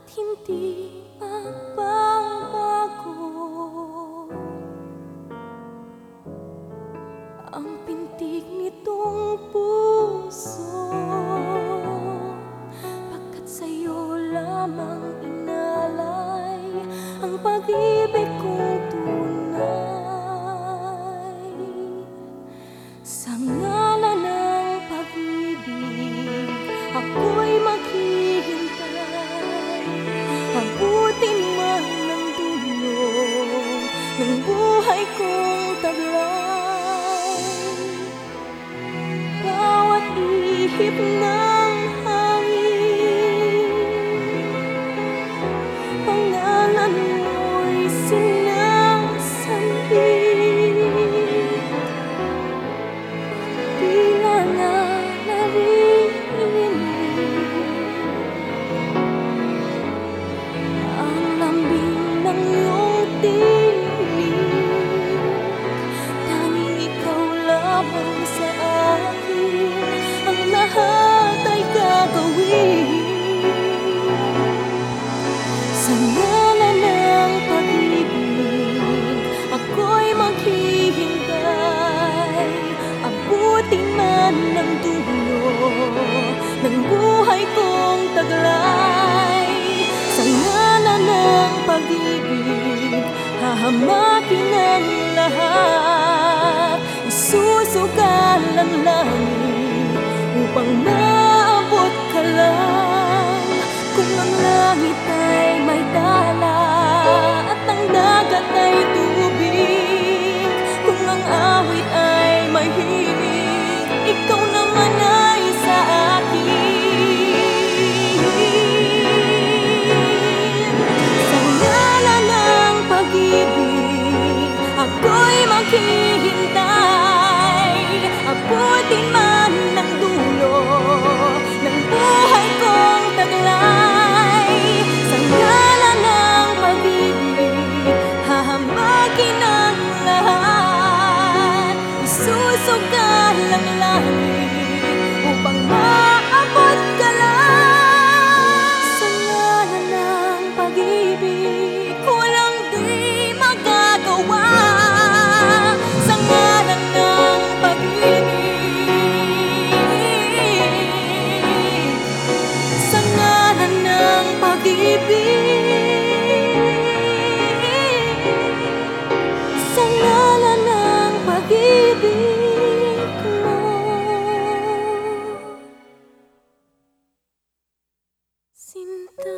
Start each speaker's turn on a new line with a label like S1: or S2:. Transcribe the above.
S1: hindi magbabago ang pintig nitong puso, pagkat sa'yo lamang inalay ang pag-ibig kong tunay. Sa ngalan ng pag-ibig, ako'y maghihintay, abutin man ng dulo ng buhay kong taglay. Bawat ihip ng hangin, pangalan mo'y sinasambit. Tila na naririnig ang lambing ng iyong tinig. Tanging ikaw lamang sa akin, ang lahat ay gagawin. Sa ngalan ng pag-ibig, ako'y maghihintay, abutin man ng dulo ng buhay kong taglay. Sa ngalan ng pag-ibig, hahamakin ang lahat, isusugal ang langit upang maabot ka lang. Kung ang langit ay may dala at ang dagat ay tubig, kung ang awit ay may himig, ikaw naman ay sa akin. Sa ngalan ng pag-ibig, ako'y maghihintay, abutin man ng dulo ng buhay kong taglay. Sa ngalan ng pag-ibig, hahamakin ang lahat, isusugal ang langit upang maabot ka lang. Sa ngalan ng pag-ibig, walang di magagawa. Sa ngalan ng pag-ibig, sa ngalan ng pag-ibig, sa ngalan ng pag-ibig mo. Sinta.